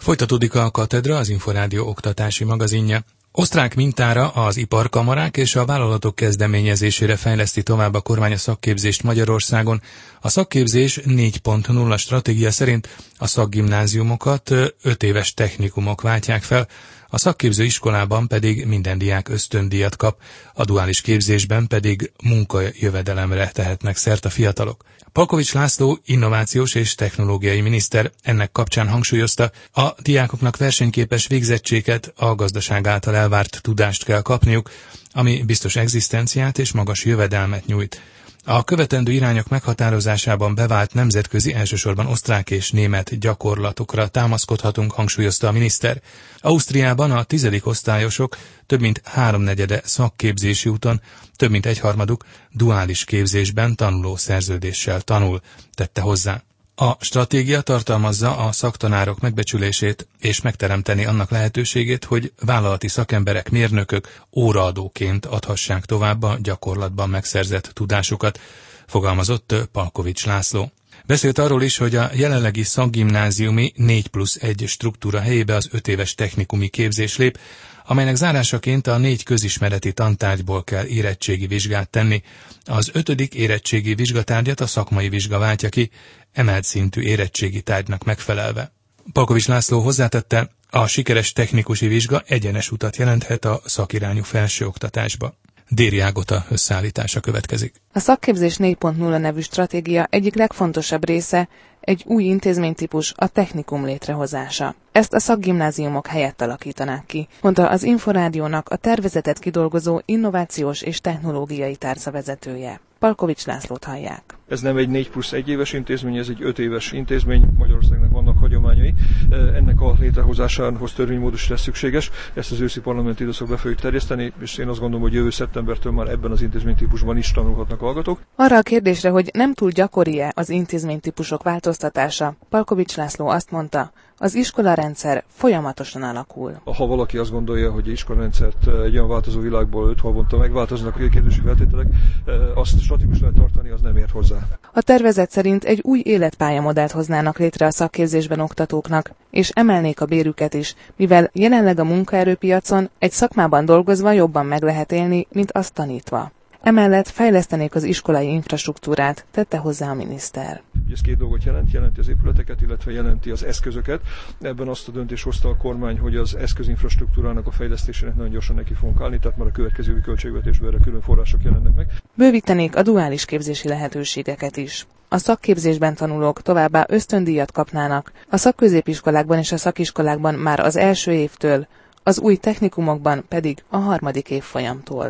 Folytatódik a Katedra, az Inforádió oktatási magazinja. Osztrák mintára az iparkamarák és a vállalatok kezdeményezésére fejleszti tovább a kormány a szakképzést Magyarországon. A szakképzés 4.0 stratégia szerint a szakgimnáziumokat 5 éves technikumok váltják fel, a szakképző iskolában pedig minden diák ösztöndíjat kap, a duális képzésben pedig munkajövedelemre tehetnek szert a fiatalok. Palkovics László innovációs és technológiai miniszter ennek kapcsán hangsúlyozta, a diákoknak versenyképes végzettséget, a gazdaság által elvárt tudást kell kapniuk, ami biztos egzisztenciát és magas jövedelmet nyújt. A követendő irányok meghatározásában bevált nemzetközi, elsősorban osztrák és német gyakorlatokra támaszkodhatunk, hangsúlyozta a miniszter. Ausztriában a 10. osztályosok több mint 3/4 szakképzési úton, több mint 1/3 duális képzésben tanuló szerződéssel tanul, tette hozzá. A stratégia tartalmazza a szaktanárok megbecsülését és megteremteni annak lehetőségét, hogy vállalati szakemberek, mérnökök óraadóként adhassák tovább a gyakorlatban megszerzett tudásukat, fogalmazott Palkovics László. Beszélt arról is, hogy a jelenlegi szakgimnáziumi 4+1 struktúra helyébe az 5 éves technikumi képzés lép, amelynek zárásaként a 4 közismereti tantárgyból kell érettségi vizsgát tenni. Az 5. érettségi vizsgatárgyat a szakmai vizsga váltja ki, emelt szintű érettségi tárgynak megfelelve. Palkovics László hozzátette, a sikeres technikusi vizsga egyenes utat jelenthet a szakirányú felsőoktatásba. Déri Ágota összeállítása következik. A szakképzés 4.0 nevű stratégia egyik legfontosabb része egy új intézménytípus, a technikum létrehozása. Ezt a szakgimnáziumok helyett alakítanák ki, mondta az Inforádiónak a tervezetet kidolgozó innovációs és technológiai tárca vezetője. Palkovics Lászlót hallják. Ez nem egy 4+1 éves intézmény, ez egy 5 éves intézmény, Magyarországnak vannak hagyományai. Ennek a létrehozásához törvénymódosítás szükséges, ezt az őszi parlamenti időszakba be fogjuk terjeszteni, és én azt gondolom, hogy jövő szeptembertől már ebben az intézménytípusban is tanulhatnak hallgatók. Arra a kérdésre, hogy nem túl gyakori-e az intézménytípusok változtatása, Palkovics László azt mondta, az iskolarendszer folyamatosan alakul. Ha valaki azt gondolja, hogy egy iskolarendszert egy olyan változó világból 5 havonta megváltoznak a képzési feltételek, azt statikus lehet tartani, az nem ért hozzá. A tervezet szerint egy új életpályamodellt hoznának létre a szakképzésben oktatóknak, és emelnék a bérüket is, mivel jelenleg a munkaerőpiacon egy szakmában dolgozva jobban meg lehet élni, mint azt tanítva. Emellett fejlesztenék az iskolai infrastruktúrát, tette hozzá a miniszter. Ez 2 dolgot jelenti az épületeket, illetve jelenti az eszközöket. Ebben azt a döntést hozta a kormány, hogy az eszközinfrastruktúrának a fejlesztésének nagyon gyorsan neki fogunk állni, tehát már a következő évi költségvetésben erre külön források jelennek meg. Bővítenék a duális képzési lehetőségeket is. A szakképzésben tanulók továbbá ösztöndíjat kapnának, a szakközépiskolákban és a szakiskolákban már az első évtől, az új technikumokban pedig a 3. évfolyamtól.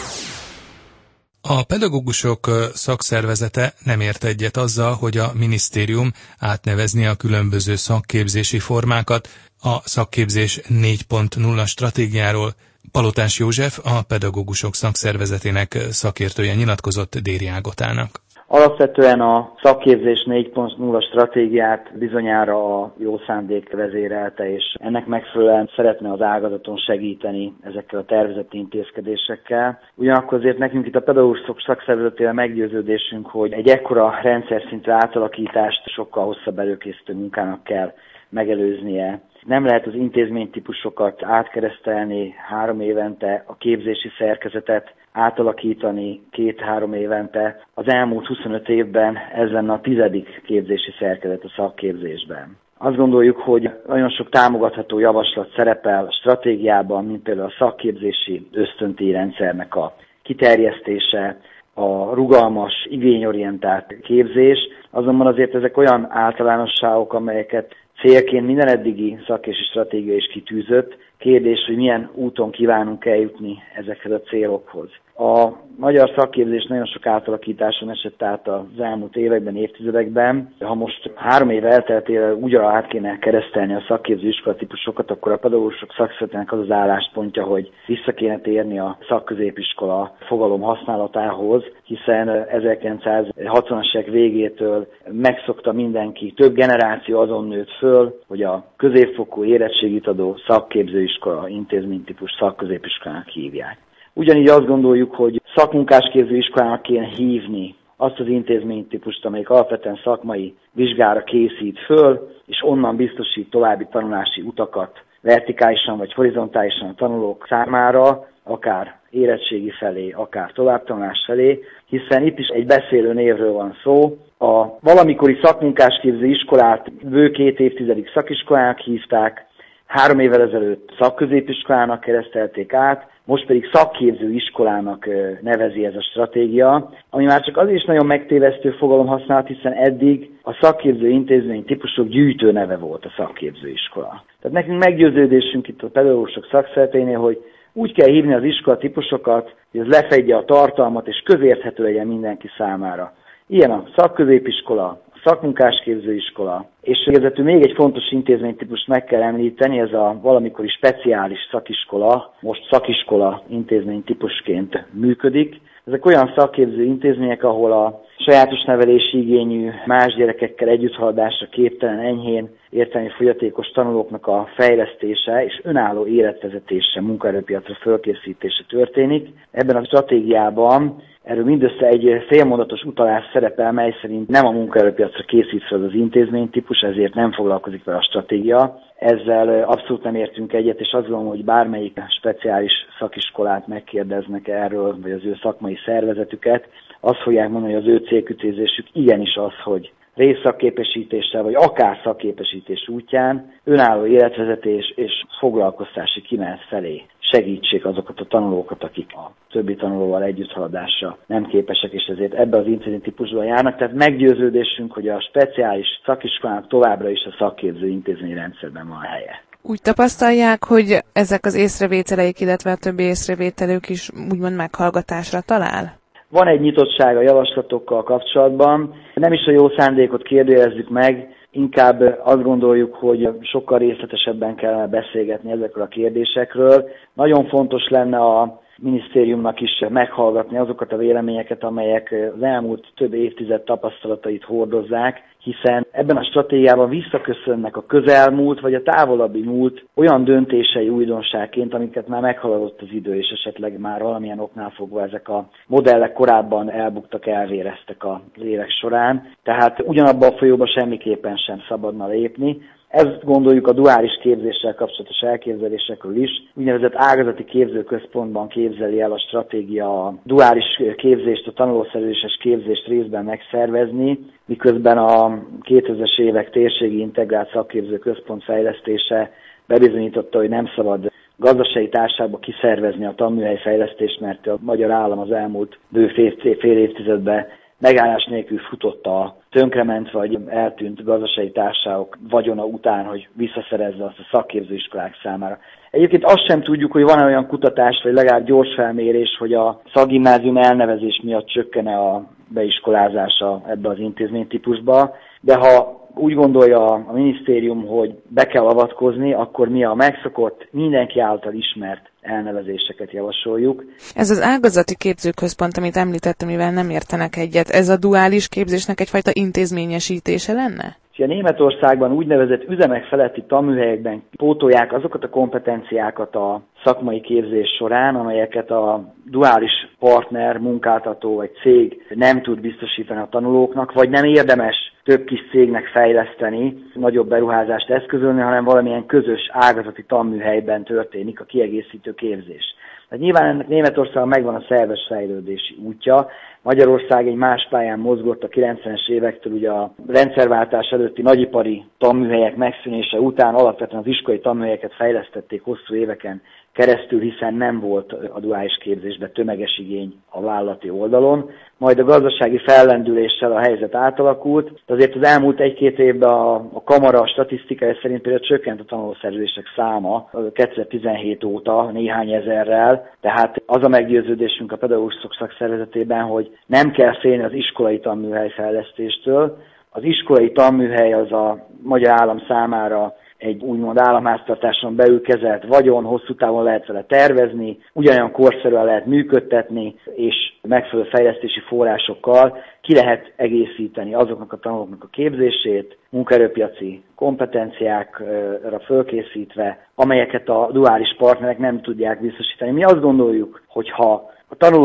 A pedagógusok szakszervezete nem ért egyet azzal, hogy a minisztérium átnevezni a különböző szakképzési formákat a szakképzés 4.0 stratégiáról. Palotás József, a pedagógusok szakszervezetének szakértője nyilatkozott Déri Ágotának. Alapvetően a szakképzés 4.0 stratégiát bizonyára a jó szándék vezérelte, és ennek megfelelően szeretne az ágazaton segíteni ezekkel a tervezett intézkedésekkel. Ugyanakkor azért nekünk itt a pedagógusok szakszervezetével meggyőződésünk, hogy egy ekkora rendszer szintű átalakítást sokkal hosszabb előkészítő munkának kell megelőznie. Nem lehet az intézménytípusokat átkeresztelni 3 évente, a képzési szerkezetet átalakítani 2-3 évente. Az elmúlt 25 évben ez lenne a 10. képzési szerkezet a szakképzésben. Azt gondoljuk, hogy nagyon sok támogatható javaslat szerepel a stratégiában, mint például a szakképzési ösztöndíjrendszernek a kiterjesztése, a rugalmas, igényorientált képzés, azonban azért ezek olyan általánosságok, amelyeket célként minden eddigi szakképzési stratégia is kitűzött. Kérdés, hogy milyen úton kívánunk eljutni ezekhez a célokhoz. A magyar szakképzés nagyon sok átalakításon esett át az elmúlt években, évtizedekben. Ha most 3 év elteltével úgy át kéne keresztelni a szakképző iskolatípusokat, akkor a pedagógusok szakszervezetének az az álláspontja, hogy vissza kéne térni a szakközépiskola fogalom használatához, hiszen 1960-as évek végétől megszokta mindenki, több generáció azon nőtt föl, hogy a középfokú érettségit adó szakképzőiskola intézménytípus szakközépiskolának hívják. Ugyanígy azt gondoljuk, hogy szakmunkásképző iskolának kéne hívni azt az intézménytípust, amelyik alapvetően szakmai vizsgára készít föl, és onnan biztosít további tanulási utakat vertikálisan vagy horizontálisan a tanulók számára, akár érettségi felé, akár továbbtanulás felé, hiszen itt is egy beszélő névről van szó. A valamikori szakmunkásképző iskolát bő 2 évtizedig szakiskolának hívták, 3 évvel ezelőtt szakközépiskolának keresztelték át, most pedig szakképző iskolának nevezi ez a stratégia, ami már csak azért is nagyon megtévesztő fogalomhasználat, hiszen eddig a szakképző intézmény típusok gyűjtő neve volt a szakképző iskola. Tehát nekünk meggyőződésünk itt a pedagógusok szakszereténél, hogy úgy kell hívni az iskola típusokat, hogy ez lefedje a tartalmat és közérthető legyen mindenki számára. Ilyen a szakközépiskola, a szakmunkásképző iskola, és végezetül még egy fontos intézménytípust meg kell említeni, ez a valamikori speciális szakiskola, most szakiskola intézménytípusként működik. Ezek olyan szakképző intézmények, ahol a sajátos nevelési igényű, más gyerekekkel együtthaladásra képtelen, enyhén értelmi fogyatékos tanulóknak a fejlesztése és önálló életvezetése, munkaerőpiacra fölkészítése történik. Ebben a stratégiában erről mindössze egy félmondatos utalás szerepel, mely szerint nem a munkaerőpiacra készít fel az intézménytípus, ezért nem foglalkozik vele a stratégia. Ezzel abszolút nem értünk egyet, és azt gondolom, hogy bármelyik speciális szakiskolát megkérdeznek erről, vagy az ő szakmai szervezetüket, azt fogják mondani, hogy az ő célkitűzésük igenis az, hogy részszakképesítéssel, vagy akár szakképesítés útján önálló életvezetés és foglalkoztási kimenet felé segítsék azokat a tanulókat, akik a többi tanulóval együtthaladásra nem képesek, és ezért ebbe az intézménytípusban járnak. Tehát meggyőződésünk, hogy a speciális szakiskolának továbbra is a szakképző intézményrendszerben van helye. Úgy tapasztalják, hogy ezek az észrevételeik, illetve a többi észrevételük is úgymond meghallgatásra talál? Van egy nyitottság a javaslatokkal kapcsolatban. Nem is a jó szándékot kérdőjelezzük meg, inkább azt gondoljuk, hogy sokkal részletesebben kellene beszélgetni ezekről a kérdésekről. Nagyon fontos lenne a minisztériumnak is meghallgatni azokat a véleményeket, amelyek az elmúlt több évtized tapasztalatait hordozzák, hiszen ebben a stratégiában visszaköszönnek a közelmúlt vagy a távolabbi múlt olyan döntései újdonságként, amiket már meghaladott az idő, és esetleg már valamilyen oknál fogva ezek a modellek korábban elbuktak, elvéreztek az évek során. Tehát ugyanabban a folyóban semmiképpen sem szabadna lépni. Ezt gondoljuk a duális képzéssel kapcsolatos elképzelésekről is. Úgynevezett ágazati képzőközpontban képzeli el a stratégia a duális képzést, a tanulószerződéses képzést részben megszervezni, miközben a 2000-es évek térségi integrált szakképzőközpont fejlesztése bebizonyította, hogy nem szabad gazdasági társaságba kiszervezni a tanműhelyfejlesztést, mert a magyar állam az elmúlt bő fél évtizedben megállás nélkül futott a tönkrement vagy eltűnt gazdasági társaságok vagyona után, hogy visszaszerezze azt a szakképzőiskolák számára. Egyébként azt sem tudjuk, hogy van-e olyan kutatás, vagy legalább gyors felmérés, hogy a szakgimnázium elnevezés miatt csökkene a beiskolázása ebbe az intézménytípusba, de ha úgy gondolja a minisztérium, hogy be kell avatkozni, akkor mi a megszokott, mindenki által ismert elnevezéseket javasoljuk. Ez az ágazati képzőközpont, amit említettem, mivel nem értenek egyet, ez a duális képzésnek egyfajta intézményesítése lenne? A Németországban úgynevezett üzemek feletti tanműhelyekben pótolják azokat a kompetenciákat a szakmai képzés során, amelyeket a duális partner, munkáltató vagy cég nem tud biztosítani a tanulóknak, vagy nem érdemes több kis cégnek fejleszteni, nagyobb beruházást eszközölni, hanem valamilyen közös ágazati tanműhelyben történik a kiegészítő képzés. Tehát nyilván ennek Németországban megvan a szerves fejlődési útja. Magyarország egy más pályán mozgott a 90-es évektől, ugye a rendszerváltás előtti nagyipari tanműhelyek megszűnése után alapvetően az iskolai tanműhelyeket fejlesztették hosszú éveken keresztül, hiszen nem volt a duális képzésben tömeges igény a vállalati oldalon. Majd a gazdasági fellendüléssel a helyzet átalakult, de azért az elmúlt 1-2 évben a kamara statisztikája szerint például csökkent a tanulószerződések száma 2017 óta néhány ezerrel, tehát az a meggyőződésünk a pedagógusok szakszervezetében, hogy nem kell félni az iskolai tanműhely fejlesztéstől. Az iskolai tanműhely az a magyar állam számára egy úgymond államháztartáson belül kezelt vagyon, hosszú távon lehet vele tervezni, ugyanolyan korszerűen lehet működtetni, és megfelelő fejlesztési forrásokkal ki lehet egészíteni azoknak a tanulóknak a képzését, munkaerőpiaci kompetenciákra fölkészítve, amelyeket a duális partnerek nem tudják biztosítani. Mi azt gondoljuk, hogy ha a tanulók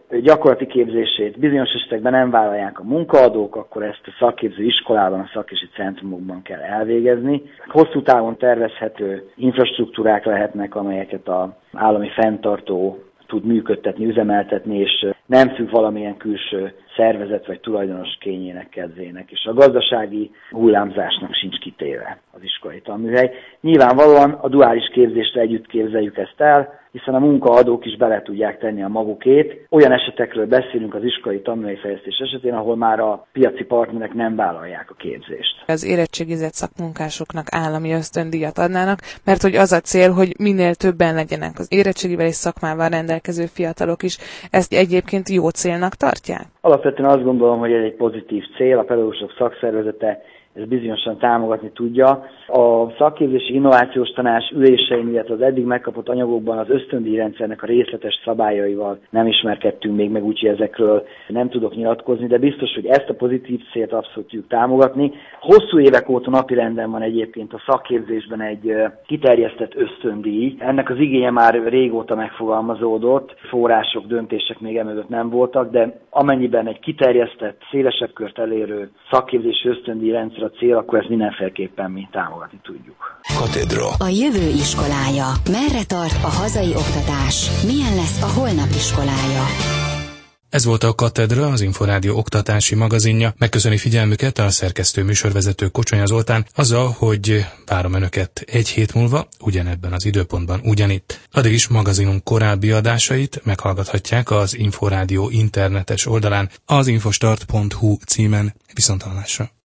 gyakorlati képzését bizonyos esetekben nem vállalják a munkaadók, akkor ezt a szakképző iskolában, a szakképzési centrumokban kell elvégezni. Hosszú távon tervezhető infrastruktúrák lehetnek, amelyeket az állami fenntartó tud működtetni, üzemeltetni, és nem függ valamilyen külső szervezet vagy tulajdonos kényének, kedvének, és a gazdasági hullámzásnak sincs kitéve az iskolai tanműhely. Nyilvánvalóan a duális képzésre együtt képzeljük ezt el, hiszen a munkaadók is bele tudják tenni a magukét. Olyan esetekről beszélünk az iskolai tanműhelyfejlesztés esetén, ahol már a piaci partnerek nem vállalják a képzést. Az érettségizett szakmunkásoknak állami ösztöndíjat adnának, mert hogy az a cél, hogy minél többen legyenek az érettségivel és szakmával rendelkező fiatalok is. Ezt egyébként jó célnak tartják? Alapvetően azt gondolom, hogy ez egy pozitív cél, a pedagógusok szakszervezete ezt bizonyosan támogatni tudja. A szakképzési innovációs tanács ülésein, illetve az eddig megkapott anyagokban az ösztöndíjrendszernek a részletes szabályaival nem ismerkedtünk még meg, úgyhogy ezekről nem tudok nyilatkozni, de biztos, hogy ezt a pozitív célt abszolút tudjuk támogatni. Hosszú évek óta napirenden van egyébként a szakképzésben egy kiterjesztett ösztöndíj. Ennek az igénye már régóta megfogalmazódott, források, döntések még emögött nem voltak, de amennyiben egy kiterjesztett, szélesebb kört elérő szakképzési ösztöndíjrendszer a cél, akkor ezt mindenféleképpen mi támogatni tudjuk. Katedra. A jövő iskolája. Merre tart a hazai oktatás? Milyen lesz a holnap iskolája? Ez volt a Katedra, az Inforádió oktatási magazinja. Megköszöni figyelmüket a szerkesztő műsorvezető Kocsonya Zoltán azzal, hogy várom önöket egy hét múlva, ugyanebben az időpontban ugyanitt. Addig is magazinunk korábbi adásait meghallgathatják az Inforádió internetes oldalán, az infostart.hu címen. Viszonthallásra.